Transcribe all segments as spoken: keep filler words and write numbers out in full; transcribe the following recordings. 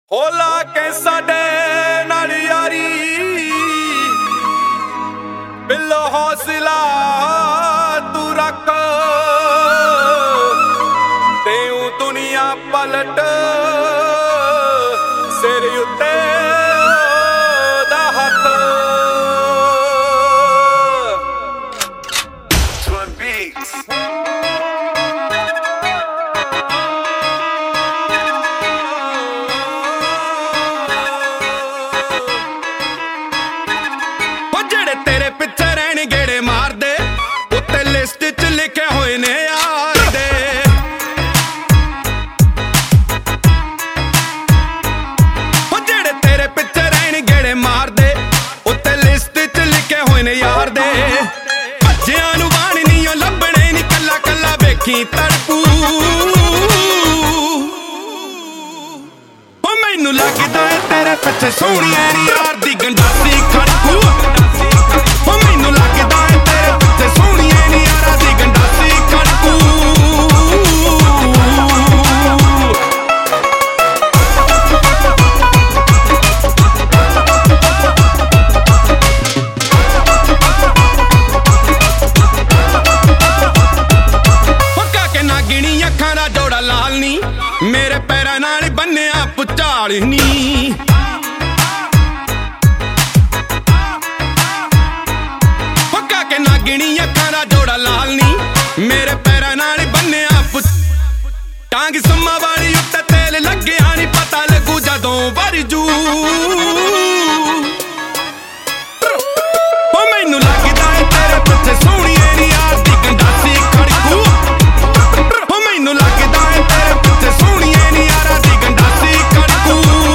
होला के साडे नाल यारी बिल्लो हौसला तू रख तेऊ दुनिया पलट सिर उत्ते दा हथ Twin Beats तेरे पिछे रहने गेड़े मार दे उत्ते लिस्ट च लिखे हुए ने यार दे जेड़े तेरे पिछे रहने गेड़े मार दे उत्ते लिस्ट च लिखे हुए ने यार दे भज्जियां नूं बाण नी ओ लभणे नी कल्ला कल्ला वेखी तड़पू ओ मैनू लगदा है तेरे पिछे सोहणिया नी यार दी गंडासी खड़कू मेरे पैरां नाल बन्निया भुचाल नी पक्का के नागिनी अखां दा जोड़ा लाल नी मेरे पैरां नाल बन्निया टांग सम्मा वाली उत्ते तेल लग्गिया नी पता लगू जदों वरजू ओ मैनू लगदा है तेरे पिछे सोहणिए नी यार दी गंडासी खड़कू ओ मैनू लगदा है तेरे पिछे सोहणिए नी यार दी गंडासी खड़कू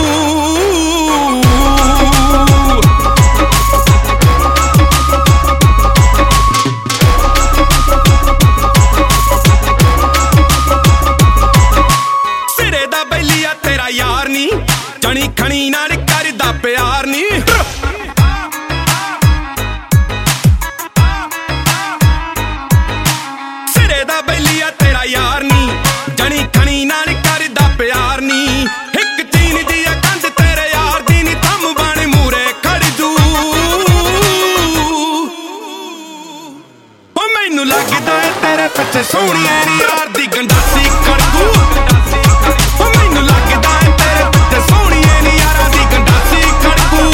सिरे दा बैलिया तेरा यार नी जनी खणी नाल करदा प्यार नी सिरे दा बैलिया तेरा यार नी जनी खणी नाल करदा प्यार नी इक चीन दी कंध तेरे यार दी नी थम बण मूरे खड़ जू ओ मैनू लगदा है तेरे पिछे सोहणिया नी यार दी गंडासी खड़कू ओ मैनू लगदा है तेरे पिछे सोहणिया नी यार दी गंडासी खड़कू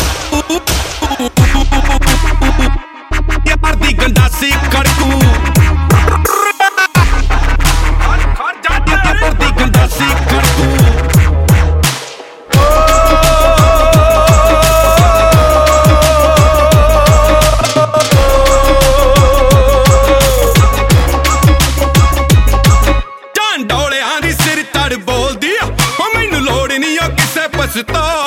यार दी गंडासी खड़कू बोलदी ओ मैनू लोड़ नहीं ओ किसे पछता